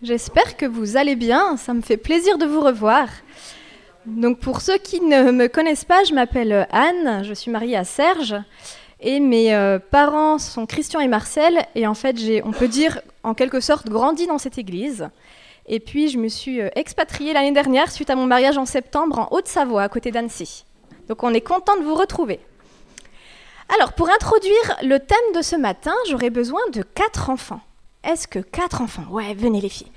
J'espère que vous allez bien, ça me fait plaisir de vous revoir. Donc pour ceux qui ne me connaissent pas, je m'appelle Anne, je suis mariée à Serge et mes parents sont Christian et Marcel et en fait on peut dire en quelque sorte grandi dans cette église. Et puis je me suis expatriée l'année dernière suite à mon mariage en septembre en Haute-Savoie à côté d'Annecy. Donc on est content de vous retrouver. Alors pour introduire le thème de ce matin, j'aurais besoin de 4 enfants. Est-ce que 4 enfants? Ouais, venez les filles.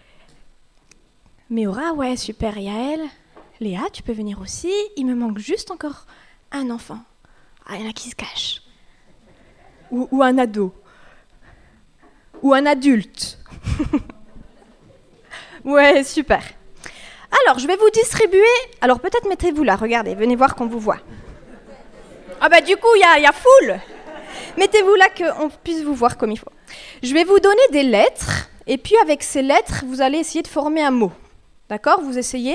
Méora, ouais, super. Yael, Léa, tu peux venir aussi. Il me manque juste encore un enfant. Ah, il y en a qui se cachent. Ou un ado. Ou un adulte. Ouais, super. Alors, je vais vous distribuer... Alors, peut-être mettez-vous là, regardez, venez voir qu'on vous voit. Ah bah du coup, il y a foule. Mettez-vous là qu'on puisse vous voir comme il faut. Je vais vous donner des lettres, et puis avec ces lettres, vous allez essayer de former un mot. D'accord? Vous essayez?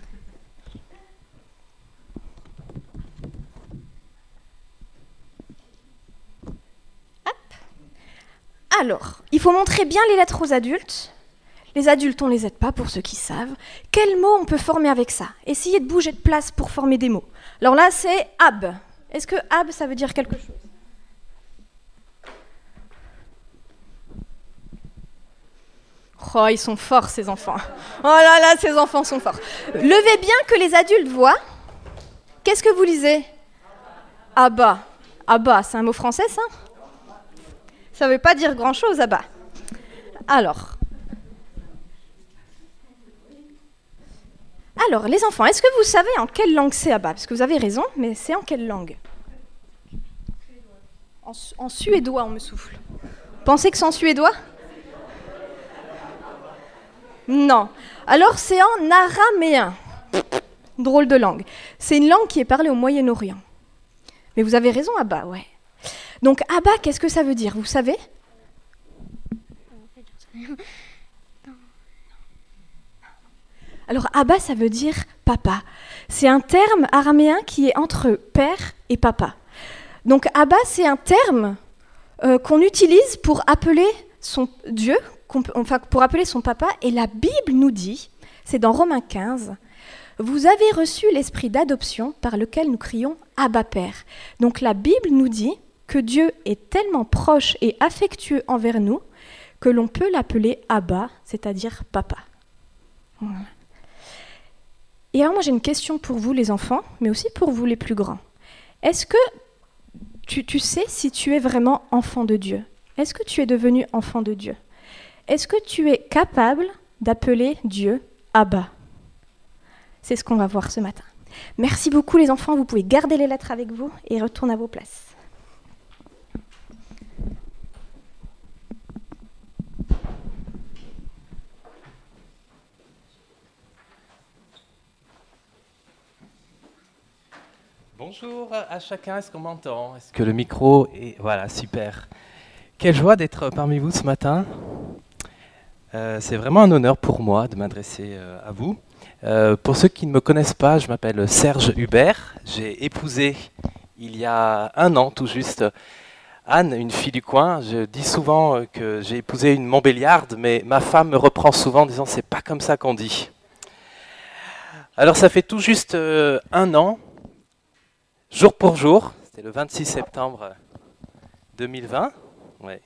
Hop. Alors, il faut montrer bien les lettres aux adultes. Les adultes, on ne les aide pas pour ceux qui savent. Quel mot on peut former avec ça? Essayez de bouger de place pour former des mots. Alors là, c'est ab. Est-ce que ab, ça veut dire quelque chose? Oh, ils sont forts, ces enfants. Oh là là, ces enfants sont forts. Levez bien que les adultes voient. Qu'est-ce que vous lisez? Abba. Abba, c'est un mot français, ça? Ça ne veut pas dire grand-chose, abba. Alors, les enfants, est-ce que vous savez en quelle langue c'est abba? Parce que vous avez raison, mais c'est en quelle langue? En suédois, on me souffle. Pensez que c'est en suédois? Non. Alors, c'est en araméen. Drôle de langue. C'est une langue qui est parlée au Moyen-Orient. Mais vous avez raison, Abba, ouais. Donc, Abba, qu'est-ce que ça veut dire? Vous savez? Alors, Abba, ça veut dire papa. C'est un terme araméen qui est entre père et papa. Donc, Abba, c'est un terme qu'on utilise pour appeler son Dieu, pour appeler son papa, et la Bible nous dit, c'est dans Romains 15, « Vous avez reçu l'esprit d'adoption par lequel nous crions « Abba Père ». Donc la Bible nous dit que Dieu est tellement proche et affectueux envers nous que l'on peut l'appeler Abba, c'est-à-dire papa. Voilà. Et alors moi j'ai une question pour vous les enfants, mais aussi pour vous les plus grands. Est-ce que tu sais si tu es vraiment enfant de Dieu? Est-ce que tu es devenu enfant de Dieu? Est-ce que tu es capable d'appeler Dieu Abba? C'est ce qu'on va voir ce matin. Merci beaucoup les enfants, vous pouvez garder les lettres avec vous et retourner à vos places. Bonjour à chacun, est-ce qu'on m'entend? Est-ce que le micro est... Voilà, super. Quelle joie d'être parmi vous ce matin. C'est vraiment un honneur pour moi de m'adresser à vous. Pour ceux qui ne me connaissent pas, je m'appelle Serge Hubert. J'ai épousé il y a 1 an tout juste Anne, une fille du coin. Je dis souvent que j'ai épousé une Montbéliarde, mais ma femme me reprend souvent en disant c'est pas comme ça qu'on dit. Alors ça fait tout juste 1 an, jour pour jour. C'était le 26 septembre 2020. Ouais.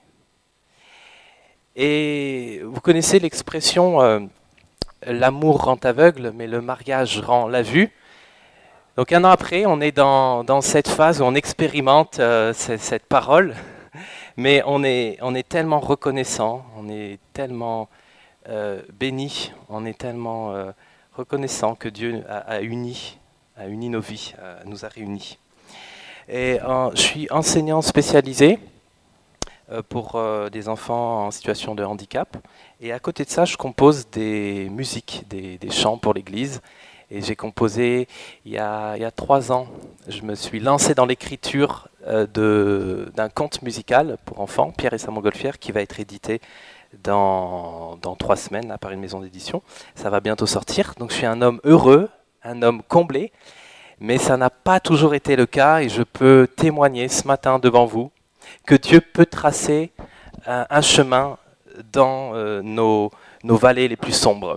Et vous connaissez l'expression l'amour rend aveugle, mais le mariage rend la vue. Donc 1 an après, on est dans cette phase où on expérimente cette parole, mais on est tellement reconnaissant, on est tellement béni, on est tellement reconnaissant que Dieu a uni nos vies, nous a réunis. Et je suis enseignant spécialisé pour des enfants en situation de handicap. Et à côté de ça, je compose des musiques, des chants pour l'église. Et j'ai composé il y a 3 ans. Je me suis lancé dans l'écriture d'un conte musical pour enfants, Pierre et sa montgolfière, qui va être édité dans 3 semaines là, par une maison d'édition. Ça va bientôt sortir. Donc je suis un homme heureux, un homme comblé. Mais ça n'a pas toujours été le cas. Et je peux témoigner ce matin devant vous que Dieu peut tracer un chemin dans nos nos vallées les plus sombres.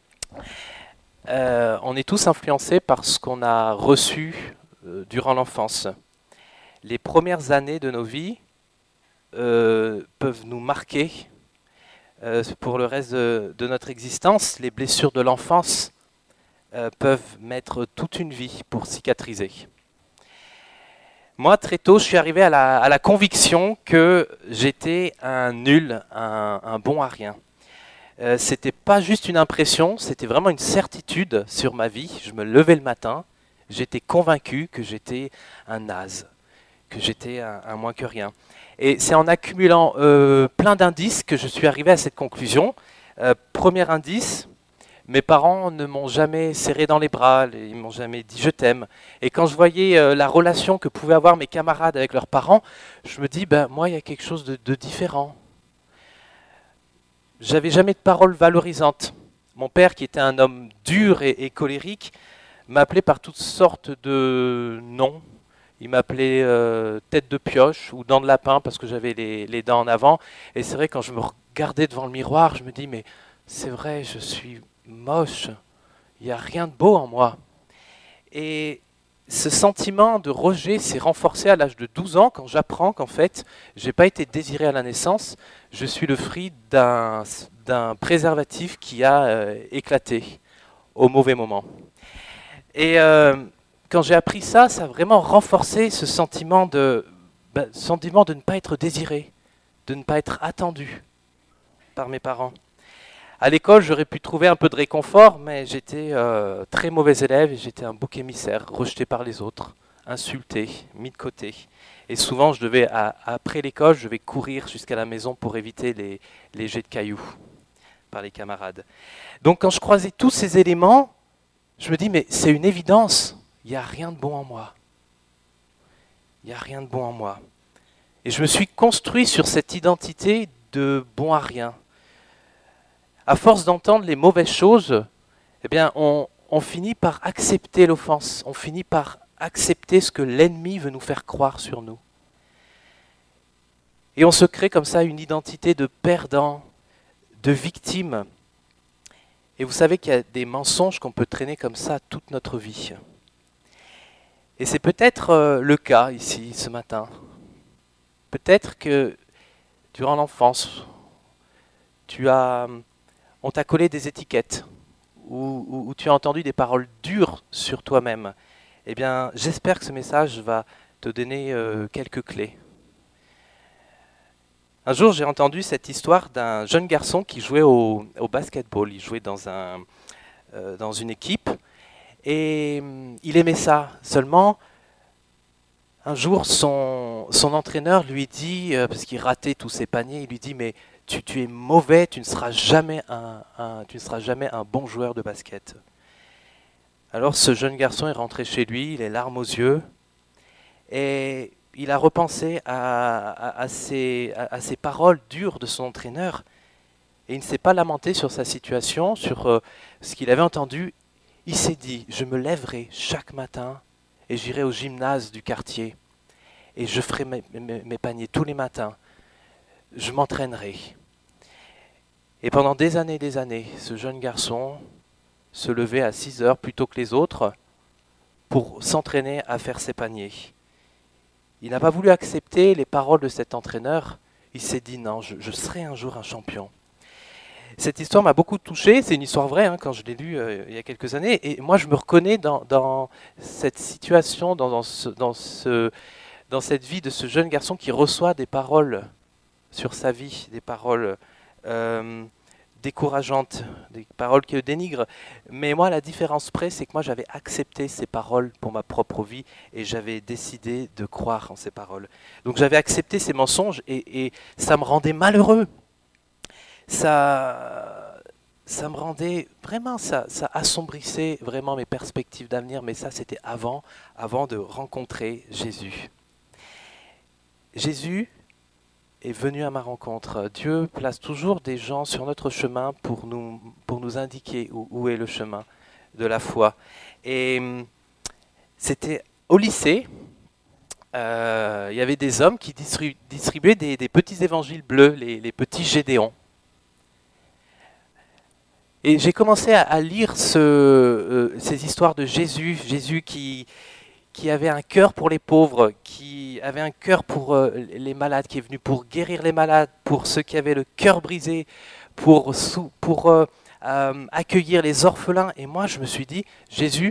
On est tous influencés par ce qu'on a reçu durant l'enfance. Les premières années de nos vies peuvent nous marquer pour le reste de notre existence. Les blessures de l'enfance peuvent mettre toute une vie pour cicatriser. Moi, très tôt, je suis arrivé à la conviction que j'étais un nul, un bon à rien. C'était pas juste une impression, c'était vraiment une certitude sur ma vie. Je me levais le matin, j'étais convaincu que j'étais un naze, que j'étais un moins que rien. Et c'est en accumulant plein d'indices que je suis arrivé à cette conclusion. Premier indice, mes parents ne m'ont jamais serré dans les bras, ils m'ont jamais dit je t'aime. Et quand je voyais la relation que pouvaient avoir mes camarades avec leurs parents, je me dis, moi, il y a quelque chose de différent. J'avais jamais de paroles valorisantes. Mon père, qui était un homme dur et colérique, m'appelait par toutes sortes de noms. Il m'appelait tête de pioche ou dents de lapin parce que j'avais les dents en avant. Et c'est vrai, quand je me regardais devant le miroir, je me dis, mais c'est vrai, je suis moche. Il n'y a rien de beau en moi. Et ce sentiment de rejet s'est renforcé à l'âge de 12 ans quand j'apprends qu'en fait, je n'ai pas été désiré à la naissance. Je suis le fruit d'un préservatif qui a éclaté au mauvais moment. Et quand j'ai appris ça, ça a vraiment renforcé ce sentiment de ne pas être désiré, de ne pas être attendu par mes parents. À l'école, j'aurais pu trouver un peu de réconfort, mais j'étais très mauvais élève et j'étais un bouc émissaire, rejeté par les autres, insulté, mis de côté. Et souvent, après l'école, je devais courir jusqu'à la maison pour éviter les jets de cailloux par les camarades. Donc quand je croisais tous ces éléments, je me dis, mais c'est une évidence, il n'y a rien de bon en moi. Il n'y a rien de bon en moi. Et je me suis construit sur cette identité de bon à rien. À force d'entendre les mauvaises choses, eh bien, on finit par accepter l'offense, on finit par accepter ce que l'ennemi veut nous faire croire sur nous. Et on se crée comme ça une identité de perdant, de victime. Et vous savez qu'il y a des mensonges qu'on peut traîner comme ça toute notre vie. Et c'est peut-être le cas ici, ce matin. Peut-être que durant l'enfance, on t'a collé des étiquettes, ou tu as entendu des paroles dures sur toi-même. Eh bien, j'espère que ce message va te donner quelques clés. Un jour, j'ai entendu cette histoire d'un jeune garçon qui jouait au basketball. Il jouait dans une équipe et il aimait ça. Seulement, un jour, son entraîneur lui dit, parce qu'il ratait tous ses paniers, il lui dit « Mais tu es mauvais, tu ne seras jamais un bon joueur de basket. » Alors ce jeune garçon est rentré chez lui, les larmes aux yeux, et il a repensé à ces paroles dures de son entraîneur, et il ne s'est pas lamenté sur sa situation, sur ce qu'il avait entendu. Il s'est dit, je me lèverai chaque matin et j'irai au gymnase du quartier, et je ferai mes paniers tous les matins. Je m'entraînerai. Et pendant des années, ce jeune garçon se levait à 6 heures plus tôt que les autres pour s'entraîner à faire ses paniers. Il n'a pas voulu accepter les paroles de cet entraîneur. Il s'est dit non, je serai un jour un champion. Cette histoire m'a beaucoup touché. C'est une histoire vraie quand je l'ai lue il y a quelques années. Et moi, je me reconnais dans cette situation, dans cette vie de ce jeune garçon qui reçoit des paroles sur sa vie, des paroles décourageantes, des paroles qui le dénigrent. Mais moi, la différence près, c'est que moi, j'avais accepté ces paroles pour ma propre vie et j'avais décidé de croire en ces paroles. Donc j'avais accepté ces mensonges et ça me rendait malheureux. Ça me rendait vraiment, ça assombrissait vraiment mes perspectives d'avenir, mais ça, c'était avant de rencontrer Jésus. Jésus est venu à ma rencontre. Dieu place toujours des gens sur notre chemin pour nous indiquer où est le chemin de la foi. Et c'était au lycée, il y avait des hommes qui distribuaient des petits évangiles bleus, les petits Gédéons. Et j'ai commencé à lire ces histoires de Jésus, Jésus qui avait un cœur pour les pauvres, qui avait un cœur pour les malades, qui est venu pour guérir les malades, pour ceux qui avaient le cœur brisé, pour accueillir les orphelins. Et moi, je me suis dit, Jésus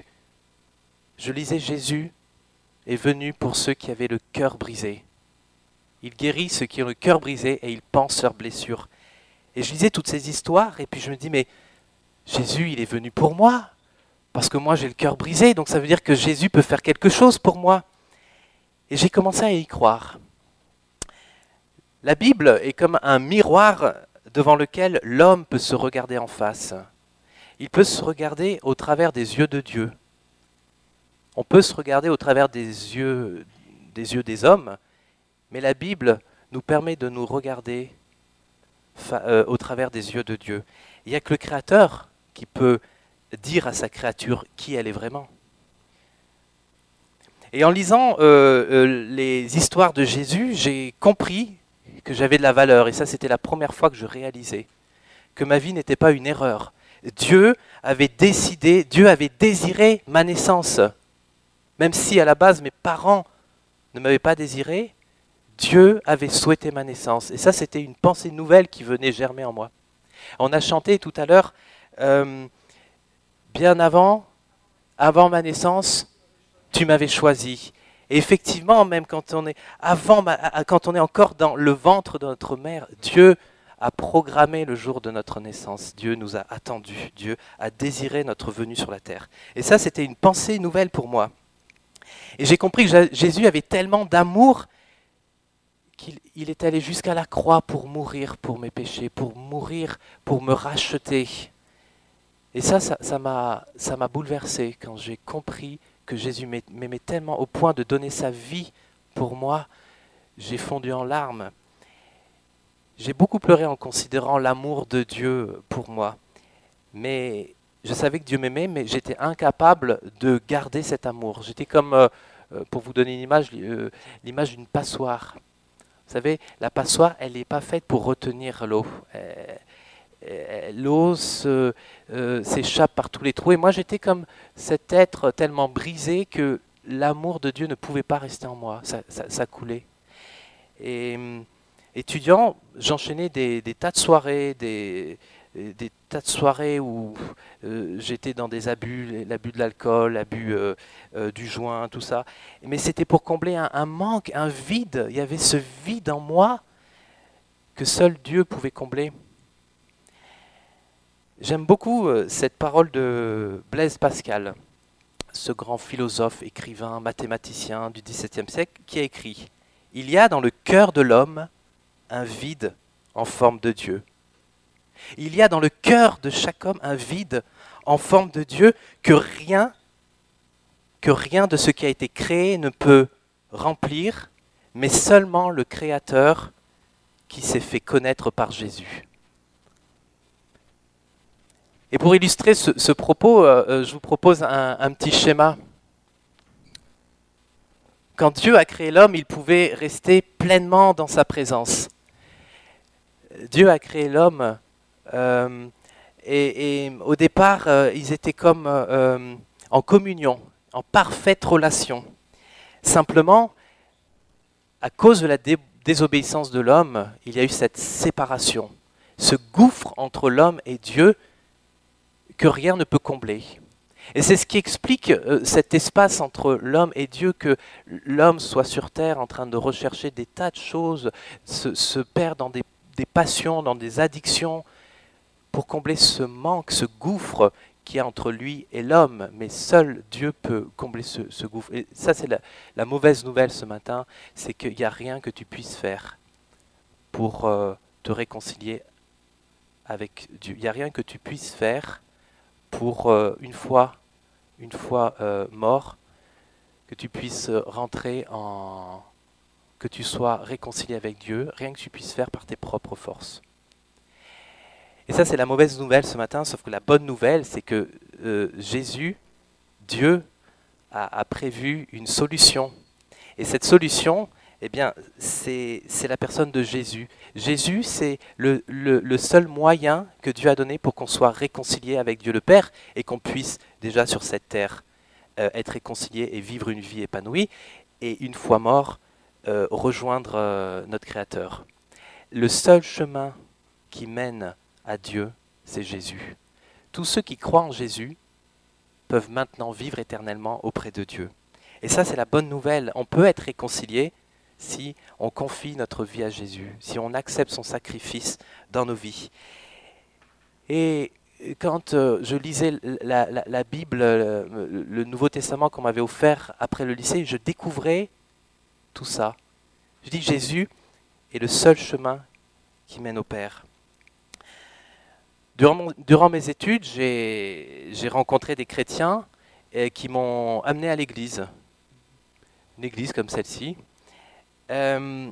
est venu pour ceux qui avaient le cœur brisé. Il guérit ceux qui ont le cœur brisé et il pense leurs blessures. Et je lisais toutes ces histoires et puis je me dis, mais Jésus, il est venu pour moi, parce que moi j'ai le cœur brisé, donc ça veut dire que Jésus peut faire quelque chose pour moi. Et j'ai commencé à y croire. La Bible est comme un miroir devant lequel l'homme peut se regarder en face. Il peut se regarder au travers des yeux de Dieu. On peut se regarder au travers des yeux des hommes, mais la Bible nous permet de nous regarder au travers des yeux de Dieu. Il n'y a que le Créateur qui peut dire à sa créature qui elle est vraiment. Et en lisant les histoires de Jésus, j'ai compris que j'avais de la valeur. Et ça, c'était la première fois que je réalisais que ma vie n'était pas une erreur. Dieu avait désiré ma naissance. Même si à la base mes parents ne m'avaient pas désiré, Dieu avait souhaité ma naissance. Et ça, c'était une pensée nouvelle qui venait germer en moi. On a chanté tout à l'heure, bien avant ma naissance, tu m'avais choisi. Et effectivement, même quand on est encore dans le ventre de notre mère, Dieu a programmé le jour de notre naissance. Dieu nous a attendus. Dieu a désiré notre venue sur la terre. Et ça, c'était une pensée nouvelle pour moi. Et j'ai compris que Jésus avait tellement d'amour qu'il est allé jusqu'à la croix pour mourir pour mes péchés, pour mourir, pour me racheter. Et ça m'a bouleversé quand j'ai compris que Jésus m'aimait tellement au point de donner sa vie pour moi. J'ai fondu en larmes. J'ai beaucoup pleuré en considérant l'amour de Dieu pour moi. Mais je savais que Dieu m'aimait, mais j'étais incapable de garder cet amour. J'étais comme, pour vous donner une image, l'image d'une passoire. Vous savez, la passoire, elle n'est pas faite pour retenir l'eau. L'eau s'échappe par tous les trous. Et moi, j'étais comme cet être tellement brisé que l'amour de Dieu ne pouvait pas rester en moi. Ça coulait. Et étudiant, j'enchaînais des tas de soirées, des tas de soirées où j'étais dans des abus, l'abus de l'alcool, l'abus du joint, tout ça. Mais c'était pour combler un manque, un vide. Il y avait ce vide en moi que seul Dieu pouvait combler. J'aime beaucoup cette parole de Blaise Pascal, ce grand philosophe, écrivain, mathématicien du XVIIe siècle, qui a écrit « Il y a dans le cœur de l'homme un vide en forme de Dieu. Il y a dans le cœur de chaque homme un vide en forme de Dieu que rien de ce qui a été créé ne peut remplir, mais seulement le Créateur qui s'est fait connaître par Jésus. » Et pour illustrer ce propos, je vous propose un petit schéma. Quand Dieu a créé l'homme, il pouvait rester pleinement dans sa présence. Dieu a créé l'homme et au départ, ils étaient comme en communion, en parfaite relation. Simplement, à cause de la désobéissance de l'homme, il y a eu cette séparation, ce gouffre entre l'homme et Dieu que rien ne peut combler. Et c'est ce qui explique cet espace entre l'homme et Dieu, que l'homme soit sur terre en train de rechercher des tas de choses, se perd dans des passions, dans des addictions, pour combler ce manque, ce gouffre qu'il y a entre lui et l'homme. Mais seul Dieu peut combler ce gouffre. Et ça, c'est la mauvaise nouvelle ce matin, c'est qu'il n'y a rien que tu puisses faire pour te réconcilier avec Dieu. Il n'y a rien que tu puisses faire pour une fois mort, que tu puisses rentrer que tu sois réconcilié avec Dieu, rien que tu puisses faire par tes propres forces. Et ça, c'est la mauvaise nouvelle ce matin, sauf que la bonne nouvelle, c'est que Jésus, Dieu, a prévu une solution. Et cette solution, Eh bien, c'est la personne de Jésus. Jésus, c'est le seul moyen que Dieu a donné pour qu'on soit réconcilié avec Dieu le Père et qu'on puisse déjà sur cette terre être réconcilié et vivre une vie épanouie et une fois mort, rejoindre notre Créateur. Le seul chemin qui mène à Dieu, c'est Jésus. Tous ceux qui croient en Jésus peuvent maintenant vivre éternellement auprès de Dieu. Et ça, c'est la bonne nouvelle. On peut être réconcilié si on confie notre vie à Jésus, si on accepte son sacrifice dans nos vies. Et quand je lisais la Bible, le Nouveau Testament qu'on m'avait offert après le lycée, je découvrais tout ça. Je dis Jésus est le seul chemin qui mène au Père. Durant mes études, j'ai rencontré des chrétiens qui m'ont amené à l'église. Une église comme celle-ci. Et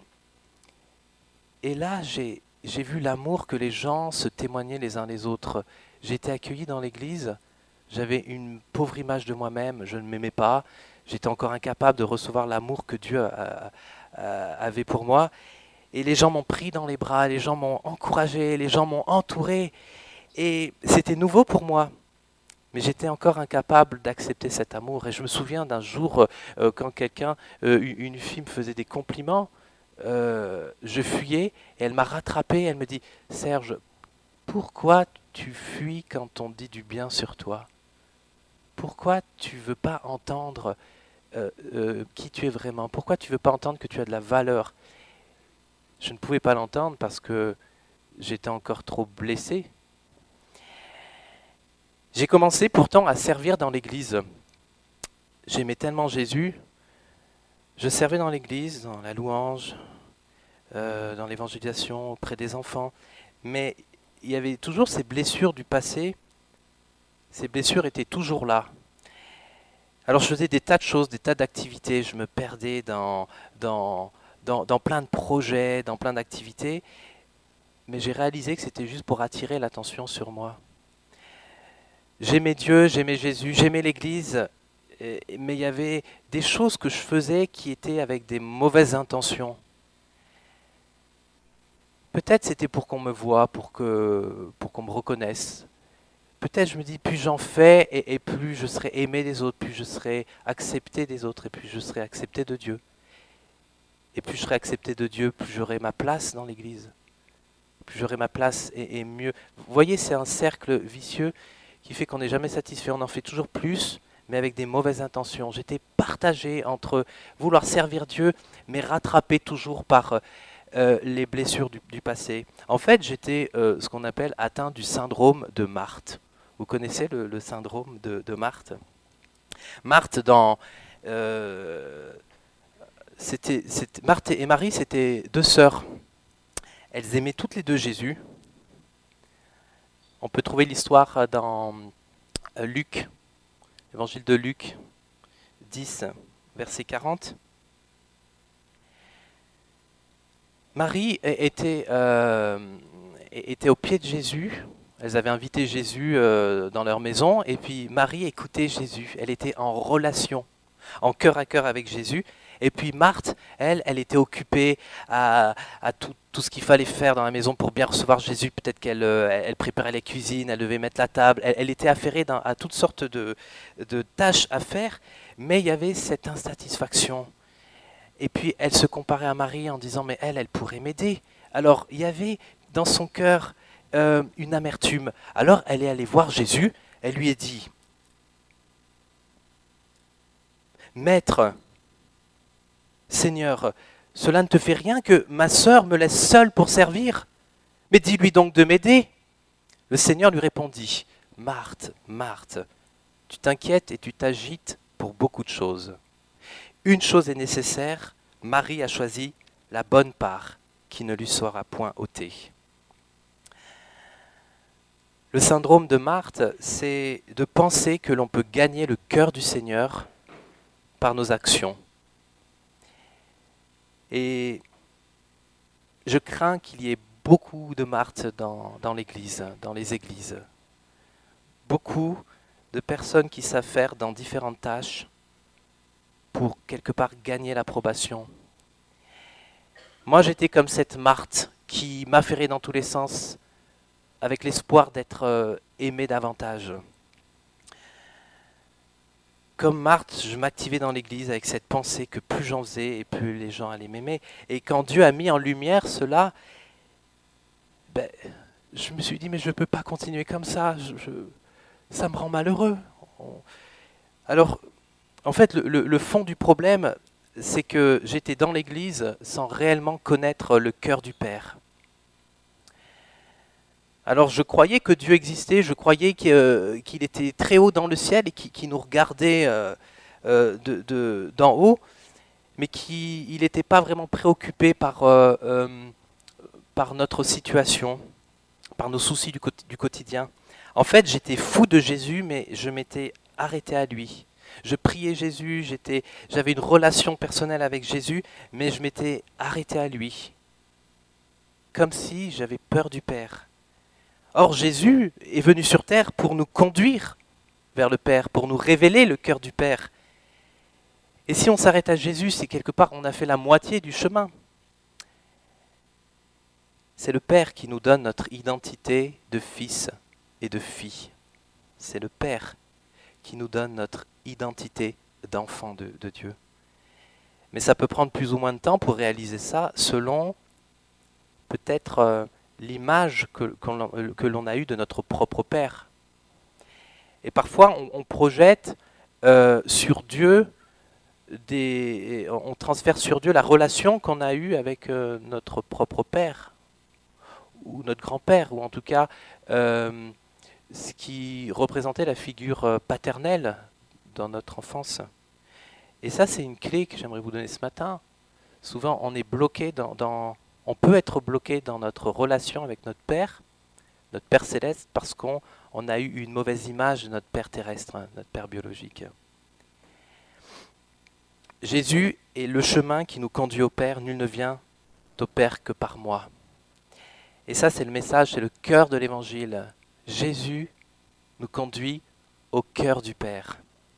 là, j'ai vu l'amour que les gens se témoignaient les uns les autres. J'ai été accueilli dans l'église, j'avais une pauvre image de moi-même, je ne m'aimais pas, j'étais encore incapable de recevoir l'amour que Dieu avait pour moi. Et les gens m'ont pris dans les bras, les gens m'ont encouragé, les gens m'ont entouré. Et c'était nouveau pour moi. Mais j'étais encore incapable d'accepter cet amour. Et je me souviens d'un jour, quand une fille me faisait des compliments, je fuyais et elle m'a rattrapé. Elle me dit « Serge, pourquoi tu fuis quand on dit du bien sur toi? Pourquoi tu ne veux pas entendre qui tu es vraiment? Pourquoi tu ne veux pas entendre que tu as de la valeur ?» Je ne pouvais pas l'entendre parce que j'étais encore trop blessé. J'ai commencé pourtant à servir dans l'église. J'aimais tellement Jésus. Je servais dans l'église, dans la louange, dans l'évangélisation, auprès des enfants. Mais il y avait toujours ces blessures du passé. Ces blessures étaient toujours là. Alors je faisais des tas de choses, des tas d'activités. Je me perdais dans plein de projets, dans plein d'activités. Mais j'ai réalisé que c'était juste pour attirer l'attention sur moi. J'aimais Dieu, j'aimais Jésus, j'aimais l'Église, mais il y avait des choses que je faisais qui étaient avec des mauvaises intentions. Peut-être c'était pour qu'on me voie, pour qu'on me reconnaisse. Peut-être je me dis, plus j'en fais, et plus je serai aimé des autres, plus je serai accepté des autres, et plus je serai accepté de Dieu. Et plus je serai accepté de Dieu, plus j'aurai ma place dans l'Église. Plus j'aurai ma place et mieux. Vous voyez, c'est un cercle vicieux qui fait qu'on n'est jamais satisfait, on en fait toujours plus, mais avec des mauvaises intentions. J'étais partagé entre vouloir servir Dieu, mais rattrapé toujours par les blessures du passé. En fait, j'étais ce qu'on appelle atteint du syndrome de Marthe. Vous connaissez le syndrome de Marthe? Marthe, Marthe et Marie, c'était deux sœurs. Elles aimaient toutes les deux Jésus. On peut trouver l'histoire dans Luc, l'évangile de Luc 10, verset 40. Marie était au pied de Jésus. Elles avaient invité Jésus dans leur maison. Et puis Marie écoutait Jésus. Elle était en relation, en cœur à cœur avec Jésus. Et puis Marthe, elle était occupée à tout ce qu'il fallait faire dans la maison pour bien recevoir Jésus. Peut-être qu'elle elle préparait les cuisines, elle devait mettre la table. Elle était affairée à toutes sortes de tâches à faire, mais il y avait cette insatisfaction. Et puis elle se comparait à Marie en disant, mais elle pourrait m'aider. Alors il y avait dans son cœur une amertume. Alors elle est allée voir Jésus, elle lui a dit, « Maître, Seigneur, cela ne te fait rien que ma sœur me laisse seule pour servir? Mais dis-lui donc de m'aider. » Le Seigneur lui répondit, « Marthe, Marthe, tu t'inquiètes et tu t'agites pour beaucoup de choses. Une chose est nécessaire, Marie a choisi la bonne part qui ne lui sera point ôtée. » Le syndrome de Marthe, c'est de penser que l'on peut gagner le cœur du Seigneur par nos actions. Et je crains qu'il y ait beaucoup de Marthe dans l'Église, dans les églises. Beaucoup de personnes qui savent faire dans différentes tâches pour quelque part gagner l'approbation. Moi, j'étais comme cette Marthe qui m'affairait dans tous les sens, avec l'espoir d'être aimé davantage. Comme Marthe, je m'activais dans l'église avec cette pensée que plus j'en faisais et plus les gens allaient m'aimer. Et quand Dieu a mis en lumière cela, je me suis dit, mais je ne peux pas continuer comme ça, ça me rend malheureux. Alors, en fait, le fond du problème, c'est que j'étais dans l'église sans réellement connaître le cœur du Père. Alors je croyais que Dieu existait, je croyais qu'il était très haut dans le ciel et qu'il nous regardait d'en haut, mais qu'il n'était pas vraiment préoccupé par notre situation, par nos soucis du quotidien. En fait, j'étais fou de Jésus, mais je m'étais arrêté à lui. Je priais Jésus, j'avais une relation personnelle avec Jésus, mais je m'étais arrêté à lui. Comme si j'avais peur du Père. Or, Jésus est venu sur terre pour nous conduire vers le Père, pour nous révéler le cœur du Père. Et si on s'arrête à Jésus, c'est quelque part on a fait la moitié du chemin. C'est le Père qui nous donne notre identité de fils et de fille. C'est le Père qui nous donne notre identité d'enfant de Dieu. Mais ça peut prendre plus ou moins de temps pour réaliser ça, selon peut-être l'image que l'on a eue de notre propre Père. Et parfois, on projette sur Dieu, on transfère sur Dieu la relation qu'on a eue avec notre propre Père, ou notre grand-père, ou en tout cas ce qui représentait la figure paternelle dans notre enfance. Et ça, c'est une clé que j'aimerais vous donner ce matin. Souvent, on est bloqué on peut être bloqué dans notre relation avec notre Père céleste, parce qu'on a eu une mauvaise image de notre Père terrestre, notre Père biologique. Jésus est le chemin qui nous conduit au Père. Nul ne vient au Père que par moi. Et ça, c'est le message, c'est le cœur de l'Évangile. Jésus nous conduit au cœur du Père.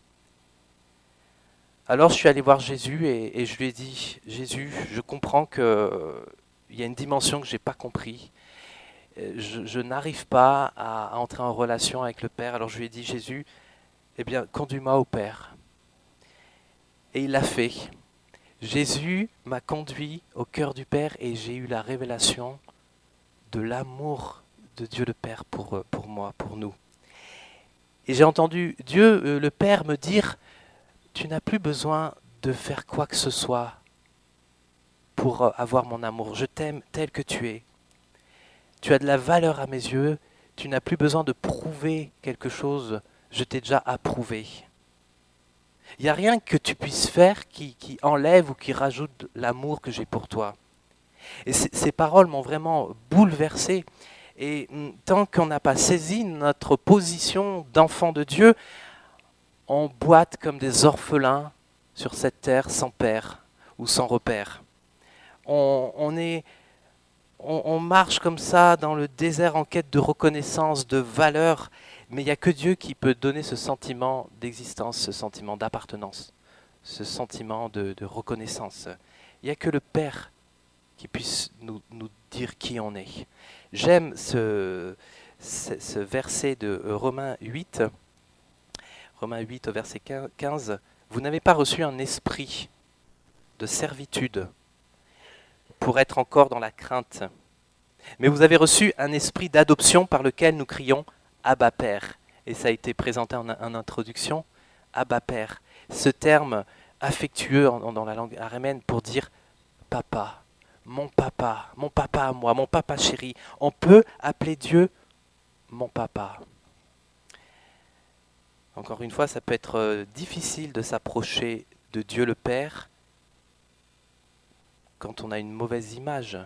Alors je suis allé voir Jésus et je lui ai dit, Jésus, je comprends qu'il y a une dimension que je n'ai pas compris. Je n'arrive pas à entrer en relation avec le Père. Alors je lui ai dit, Jésus, eh bien, conduis-moi au Père. Et il l'a fait. Jésus m'a conduit au cœur du Père et j'ai eu la révélation de l'amour de Dieu le Père pour moi, pour nous. Et j'ai entendu Dieu, le Père, me dire, tu n'as plus besoin de faire quoi que ce soit pour avoir mon amour. Je t'aime tel que tu es. Tu as de la valeur à mes yeux. Tu n'as plus besoin de prouver quelque chose. Je t'ai déjà approuvé. Il n'y a rien que tu puisses faire qui enlève ou qui rajoute l'amour que j'ai pour toi. Et ces paroles m'ont vraiment bouleversé. Et tant qu'on n'a pas saisi notre position d'enfant de Dieu, on boite comme des orphelins sur cette terre sans père ou sans repère. On marche comme ça dans le désert en quête de reconnaissance, de valeur, mais il n'y a que Dieu qui peut donner ce sentiment d'existence, ce sentiment d'appartenance, ce sentiment de reconnaissance. Il n'y a que le Père qui puisse nous dire qui on est. J'aime ce verset de Romains 8 au verset 15. Vous n'avez pas reçu un esprit de servitude pour être encore dans la crainte, mais vous avez reçu un esprit d'adoption par lequel nous crions Abba Père. Et ça a été présenté en introduction, Abba Père. Ce terme affectueux dans la langue araméenne pour dire papa, mon papa à moi, mon papa chéri. On peut appeler Dieu mon papa. Encore une fois, ça peut être difficile de s'approcher de Dieu le Père quand on a une mauvaise image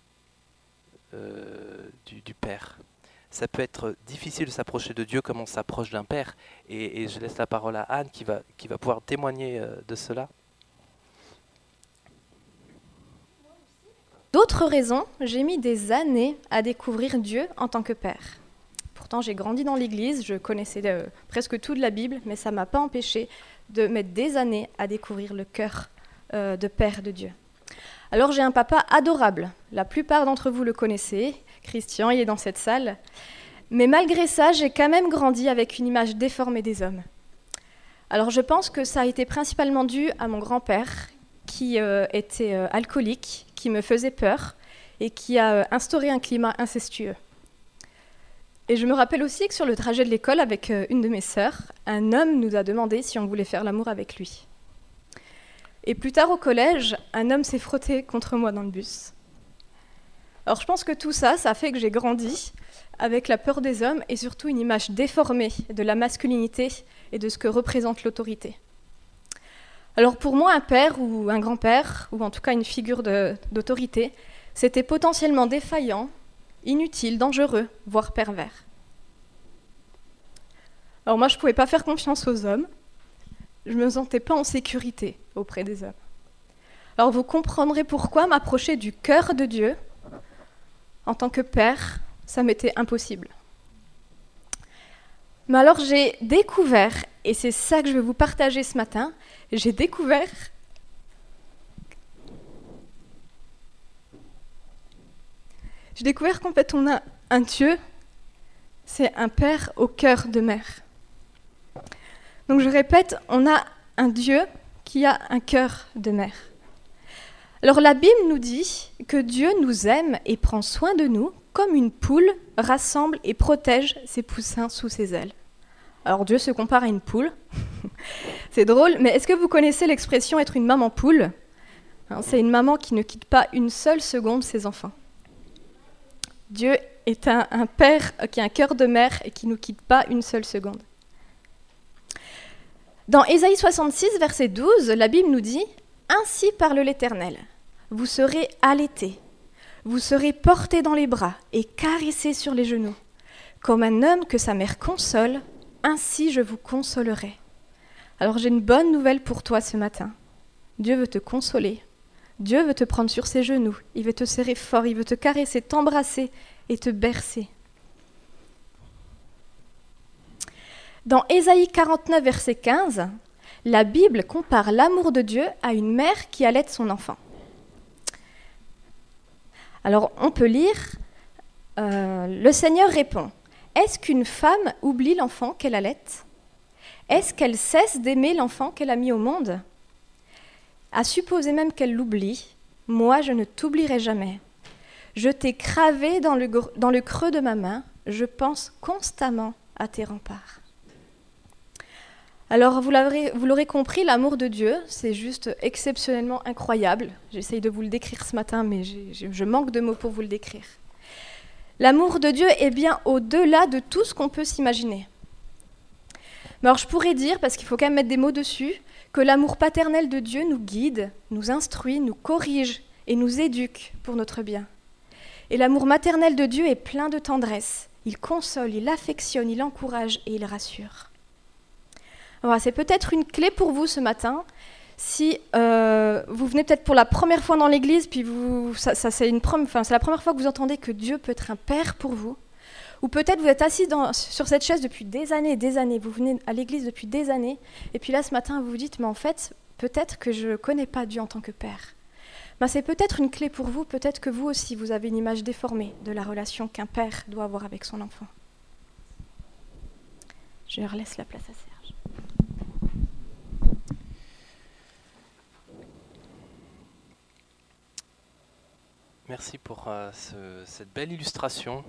du Père. Ça peut être difficile de s'approcher de Dieu comme on s'approche d'un Père. Et je laisse la parole à Anne qui va pouvoir témoigner de cela. D'autres raisons, j'ai mis des années à découvrir Dieu en tant que Père. Pourtant, j'ai grandi dans l'Église, je connaissais presque tout de la Bible, mais ça ne m'a pas empêché de mettre des années à découvrir le cœur de Père de Dieu. Alors j'ai un papa adorable. La plupart d'entre vous le connaissez. Christian, il est dans cette salle. Mais malgré ça, j'ai quand même grandi avec une image déformée des hommes. Alors je pense que ça a été principalement dû à mon grand-père, qui était alcoolique, qui me faisait peur et qui a instauré un climat incestueux. Et je me rappelle aussi que sur le trajet de l'école avec une de mes sœurs, un homme nous a demandé si on voulait faire l'amour avec lui. Et plus tard au collège, un homme s'est frotté contre moi dans le bus. Alors je pense que tout ça, ça a fait que j'ai grandi avec la peur des hommes et surtout une image déformée de la masculinité et de ce que représente l'autorité. Alors pour moi, un père ou un grand-père, ou en tout cas une figure d'autorité, c'était potentiellement défaillant, inutile, dangereux, voire pervers. Alors moi, je ne pouvais pas faire confiance aux hommes, je ne me sentais pas en sécurité auprès des hommes. Alors vous comprendrez pourquoi m'approcher du cœur de Dieu, en tant que père, ça m'était impossible. Mais alors j'ai découvert, et c'est ça que je vais vous partager ce matin, j'ai découvert qu'en fait on a un Dieu, c'est un père au cœur de mère. Donc je répète, on a un Dieu qui a un cœur de mère. Alors la Bible nous dit que Dieu nous aime et prend soin de nous comme une poule rassemble et protège ses poussins sous ses ailes. Alors Dieu se compare à une poule. C'est drôle, mais est-ce que vous connaissez l'expression être une maman poule ? C'est une maman qui ne quitte pas une seule seconde ses enfants. Dieu est un père qui a un cœur de mère et qui ne nous quitte pas une seule seconde. Dans Ésaïe 66, verset 12, la Bible nous dit « Ainsi parle l'Éternel, vous serez allaités, vous serez portés dans les bras et caressés sur les genoux. Comme un homme que sa mère console, ainsi je vous consolerai. » Alors j'ai une bonne nouvelle pour toi ce matin. Dieu veut te consoler. Dieu veut te prendre sur ses genoux. Il veut te serrer fort, il veut te caresser, t'embrasser et te bercer. Dans Ésaïe 49, verset 15, la Bible compare l'amour de Dieu à une mère qui allaite son enfant. Alors on peut lire, le Seigneur répond, « Est-ce qu'une femme oublie l'enfant qu'elle allaite ? Est-ce qu'elle cesse d'aimer l'enfant qu'elle a mis au monde ? À supposer même qu'elle l'oublie, moi je ne t'oublierai jamais. Je t'ai gravé dans le creux de ma main, je pense constamment à tes remparts. » Alors vous l'aurez compris, l'amour de Dieu, c'est juste exceptionnellement incroyable. J'essaye de vous le décrire ce matin, mais je manque de mots pour vous le décrire. L'amour de Dieu est bien au-delà de tout ce qu'on peut s'imaginer. Mais alors je pourrais dire, parce qu'il faut quand même mettre des mots dessus, que l'amour paternel de Dieu nous guide, nous instruit, nous corrige et nous éduque pour notre bien. Et l'amour maternel de Dieu est plein de tendresse. Il console, il affectionne, il encourage et il rassure. Voilà, c'est peut-être une clé pour vous ce matin. Si vous venez peut-être pour la première fois dans l'église, puis c'est la première fois que vous entendez que Dieu peut être un père pour vous, ou peut-être vous êtes assis sur cette chaise depuis des années, vous venez à l'église depuis des années, et puis là ce matin vous vous dites, mais en fait, peut-être que je ne connais pas Dieu en tant que père. Ben, c'est peut-être une clé pour vous, peut-être que vous aussi vous avez une image déformée de la relation qu'un père doit avoir avec son enfant. Je leur laisse la place à Serge. Merci pour cette belle illustration.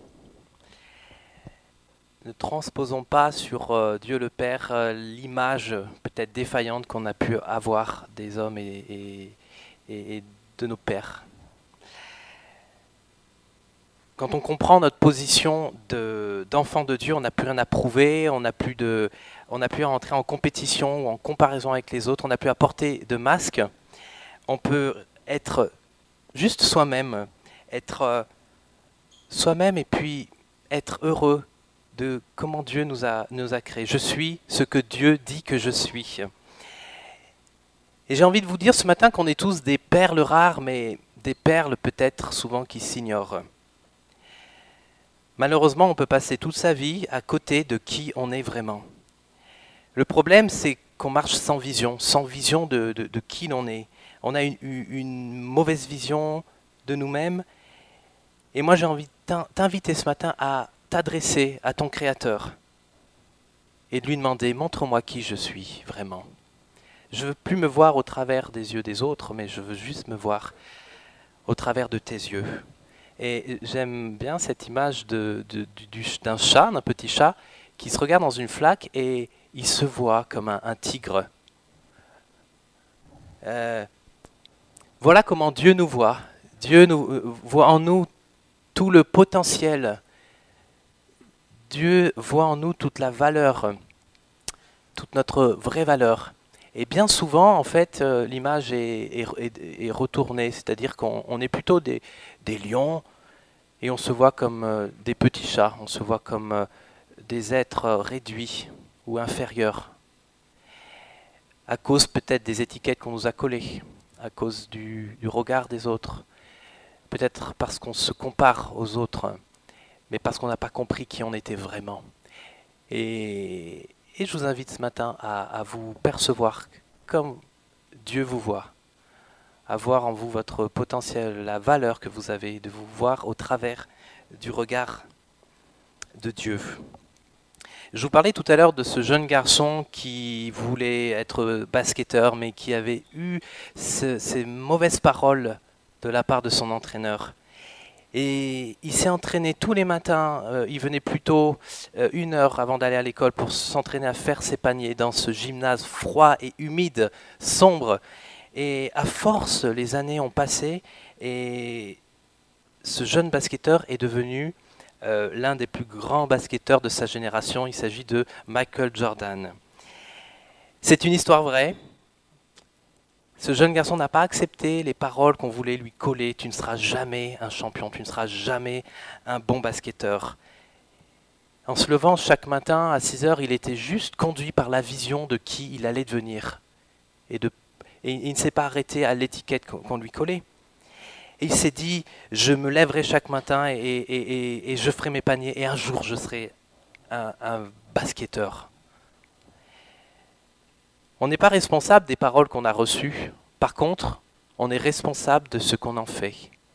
Ne transposons pas sur Dieu le Père l'image peut-être défaillante qu'on a pu avoir des hommes et de nos pères. Quand on comprend notre position d'enfant de Dieu, on n'a plus rien à prouver, on n'a plus à entrer en compétition ou en comparaison avec les autres, on n'a plus à porter de masque. On peut être juste soi-même, être soi-même et puis être heureux de comment Dieu nous a créés. Je suis ce que Dieu dit que je suis. Et j'ai envie de vous dire ce matin qu'on est tous des perles rares, mais des perles peut-être souvent qui s'ignorent. Malheureusement, on peut passer toute sa vie à côté de qui on est vraiment. Le problème, c'est qu'on marche sans vision de qui l'on est. On a une mauvaise vision de nous-mêmes. Et moi, j'ai envie de t'inviter ce matin à t'adresser à ton Créateur et de lui demander, montre-moi qui je suis vraiment. Je ne veux plus me voir au travers des yeux des autres, mais je veux juste me voir au travers de tes yeux. Et j'aime bien cette image d'un chat, d'un petit chat, qui se regarde dans une flaque et il se voit comme un tigre. Voilà comment Dieu nous voit. Dieu voit en nous tout le potentiel. Dieu voit en nous toute la valeur, toute notre vraie valeur. Et bien souvent, en fait, l'image est retournée, c'est-à-dire qu'on est plutôt des lions et on se voit comme des petits chats, on se voit comme des êtres réduits ou inférieurs, à cause peut-être des étiquettes qu'on nous a collées, à cause du regard des autres, peut-être parce qu'on se compare aux autres, mais parce qu'on n'a pas compris qui on était vraiment. Et je vous invite ce matin à vous percevoir comme Dieu vous voit, à voir en vous votre potentiel, la valeur que vous avez, de vous voir au travers du regard de Dieu. Je vous parlais tout à l'heure de ce jeune garçon qui voulait être basketteur, mais qui avait eu ces mauvaises paroles de la part de son entraîneur. Et il s'est entraîné tous les matins, il venait plutôt 1 heure avant d'aller à l'école pour s'entraîner à faire ses paniers dans ce gymnase froid et humide, sombre. Et à force, les années ont passé et ce jeune basketteur est devenu l'un des plus grands basketteurs de sa génération. Il s'agit de Michael Jordan. C'est une histoire vraie. Ce jeune garçon n'a pas accepté les paroles qu'on voulait lui coller. Tu ne seras jamais un champion, tu ne seras jamais un bon basketteur. En se levant chaque matin à 6 heures, il était juste conduit par la vision de qui il allait devenir. Et il ne s'est pas arrêté à l'étiquette qu'on lui collait. Et il s'est dit, je me lèverai chaque matin et je ferai mes paniers et un jour je serai un basketteur. On n'est pas responsable des paroles qu'on a reçues. Par contre, on est responsable de ce qu'on en fait.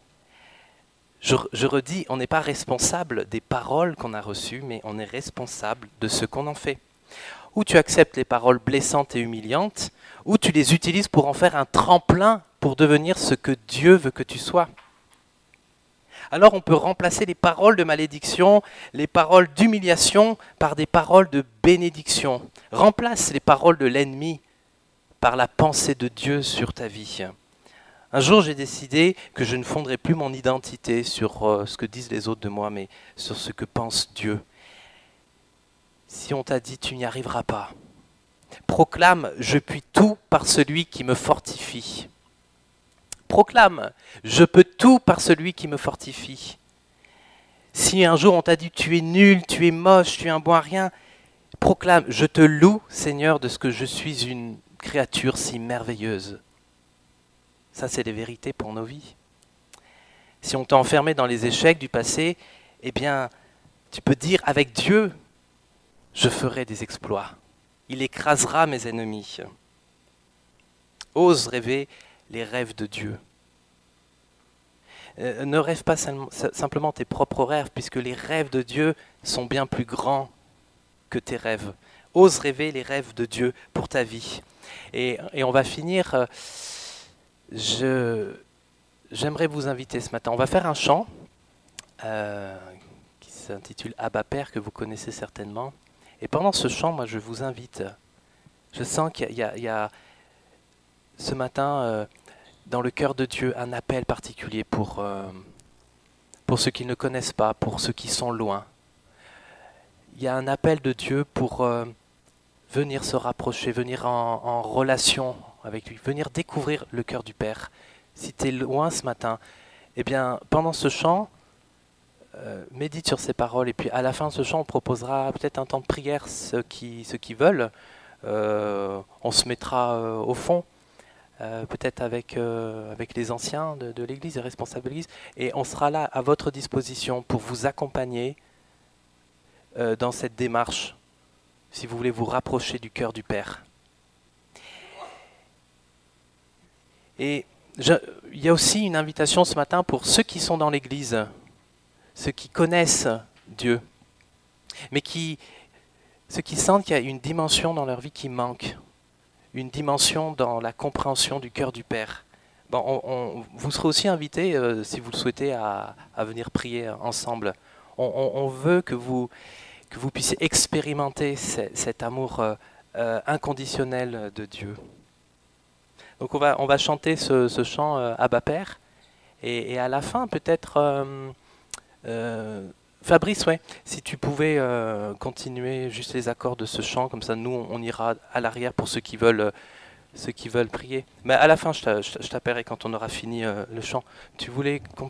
Je redis, on n'est pas responsable des paroles qu'on a reçues, mais on est responsable de ce qu'on en fait. Ou tu acceptes les paroles blessantes et humiliantes, ou tu les utilises pour en faire un tremplin pour devenir ce que Dieu veut que tu sois. Alors on peut remplacer les paroles de malédiction, les paroles d'humiliation par des paroles de bénédiction. Remplace les paroles de l'ennemi par la pensée de Dieu sur ta vie. Un jour, j'ai décidé que je ne fonderais plus mon identité sur ce que disent les autres de moi, mais sur ce que pense Dieu. Si on t'a dit tu n'y arriveras pas, proclame je puis tout par celui qui me fortifie. Proclame je peux tout par celui qui me fortifie. Si un jour on t'a dit tu es nul, tu es moche, tu es un bon à rien, proclame je te loue Seigneur de ce que je suis une créature si merveilleuse. Ça c'est les vérités pour nos vies. Si on t'a enfermé dans les échecs du passé, eh bien tu peux dire avec Dieu je ferai des exploits. Il écrasera mes ennemis. Ose rêver les rêves de Dieu. Ne rêve pas simplement tes propres rêves, puisque les rêves de Dieu sont bien plus grands que tes rêves. Ose rêver les rêves de Dieu pour ta vie. Et on va finir. J'aimerais vous inviter ce matin. On va faire un chant qui s'intitule Abba Père, que vous connaissez certainement. Et pendant ce chant, moi, je vous invite. Je sens qu'il y a ce matin, dans le cœur de Dieu, un appel particulier pour ceux qui ne connaissent pas, pour ceux qui sont loin. Il y a un appel de Dieu pour venir se rapprocher, venir en relation avec lui, venir découvrir le cœur du Père. Si tu es loin ce matin, eh bien, pendant ce chant, médite sur ces paroles. Et puis à la fin de ce chant, on proposera peut-être un temps de prière, ceux qui veulent. On se mettra au fond, peut-être avec les anciens de l'Église, les responsables de l'Église, et on sera là à votre disposition pour vous accompagner dans cette démarche, si vous voulez vous rapprocher du cœur du Père. Et il y a aussi une invitation ce matin pour ceux qui sont dans l'Église, ceux qui connaissent Dieu, mais ceux qui sentent qu'il y a une dimension dans leur vie qui manque, une dimension dans la compréhension du cœur du Père. Bon, vous serez aussi invités, si vous le souhaitez, à venir prier ensemble. On veut que vous puissiez expérimenter cet amour inconditionnel de Dieu. Donc on va chanter ce chant Abba Père, et à la fin peut-être Fabrice, ouais, si tu pouvais continuer juste les accords de ce chant, comme ça nous on ira à l'arrière pour ceux qui veulent prier. Mais à la fin je t'appellerai quand on aura fini le chant. Tu voulais compléter ?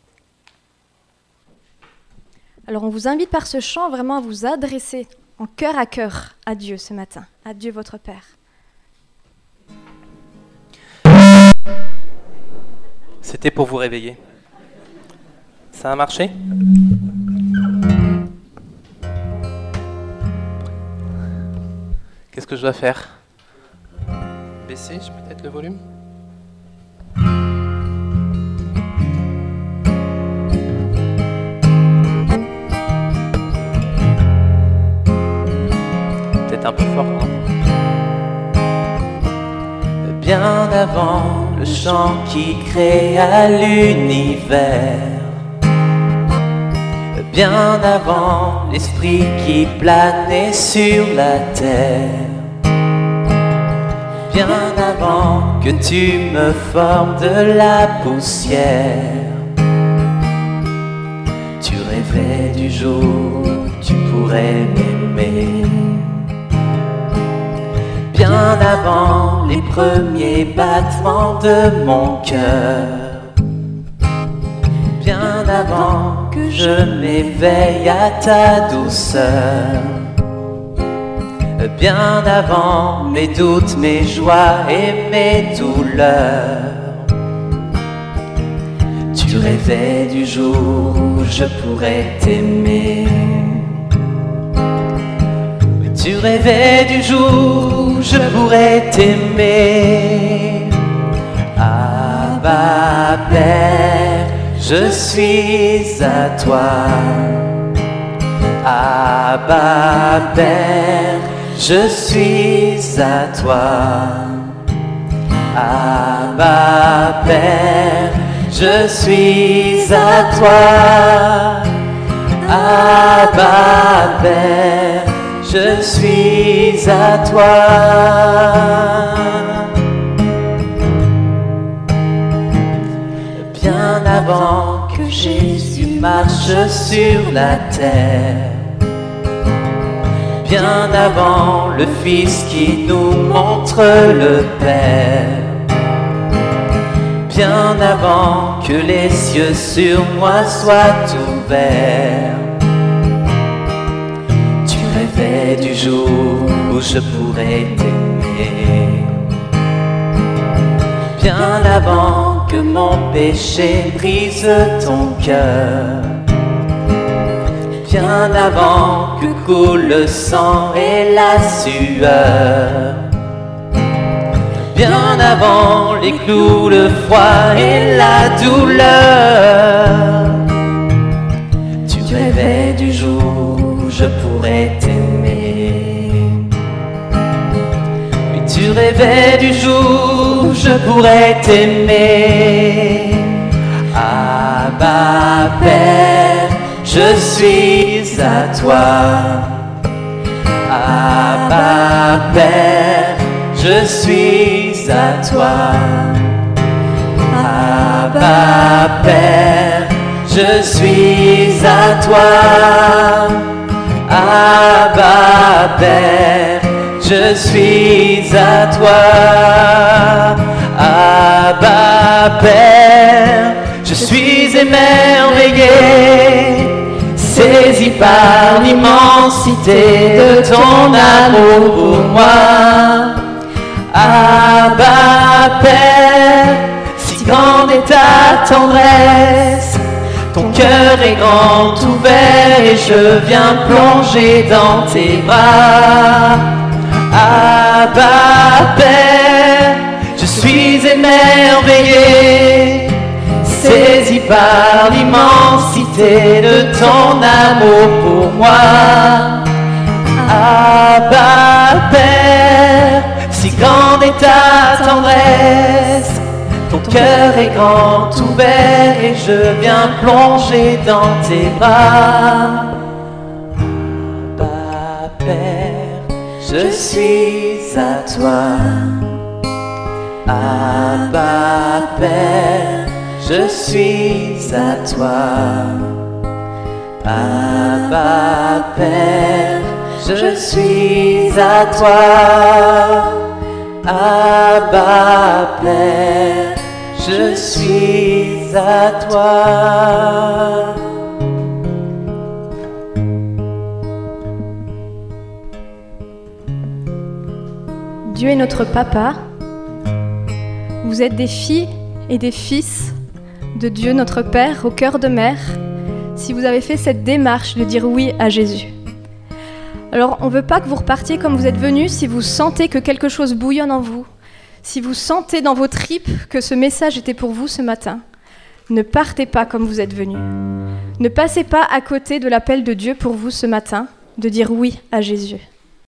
Alors on vous invite par ce chant vraiment à vous adresser en cœur à cœur à Dieu ce matin, à Dieu votre Père. C'était pour vous réveiller. Ça a marché ? Qu'est-ce que je dois faire ? Baisser peut-être le volume ? Peut-être un peu fort, hein ? Bien avant le chant qui créa l'univers, bien avant l'esprit qui planait sur la terre, bien avant que tu me formes de la poussière, tu rêvais du jour où tu pourrais m'aimer. Bien avant les premiers battements de mon cœur, bien avant que je m'éveille à ta douceur, bien avant mes doutes, mes joies et mes douleurs, tu rêvais du jour où je pourrais t'aimer. Tu rêvais du jour où je pourrais t'aimer. Abba Père, je suis à toi. Abba Père, je suis à toi. Abba Père, je suis à toi. Abba Père, je suis à toi. Bien avant que Jésus marche sur la terre, bien avant le Fils qui nous montre le Père, bien avant que les cieux sur moi soient ouverts, du jour où je pourrais t'aimer. Bien avant que mon péché brise ton cœur, bien avant que coule le sang et la sueur, bien avant les clous, le froid et la douleur, tu rêvais du jour où je pourrais t'aimer. Oui, tu rêvais du jour où je pourrais t'aimer. Abba Père, je suis à toi. Abba Père, je suis à toi. Abba Père, je suis à toi. Abba Père, je suis à toi. Abba Père, je suis émerveillé, saisi par l'immensité de ton amour pour moi. Abba Père, si grande est ta tendresse, ton cœur est grand ouvert et je viens plonger dans tes bras. Abba Père, je suis émerveillé, saisi par l'immensité de ton amour pour moi. Abba Père, si grande est ta tendresse, ton cœur est grand ouvert et je viens plonger dans tes bras. Abba Père, je suis à toi. Abba Père, je suis à toi. Abba Père, je suis à toi. Abba Père, je suis à toi. Dieu est notre papa. Vous êtes des filles et des fils de Dieu notre Père au cœur de mère, si vous avez fait cette démarche de dire oui à Jésus. Alors, on ne veut pas que vous repartiez comme vous êtes venus si vous sentez que quelque chose bouillonne en vous, si vous sentez dans vos tripes que ce message était pour vous ce matin. Ne partez pas comme vous êtes venus. Ne passez pas à côté de l'appel de Dieu pour vous ce matin, de dire oui à Jésus.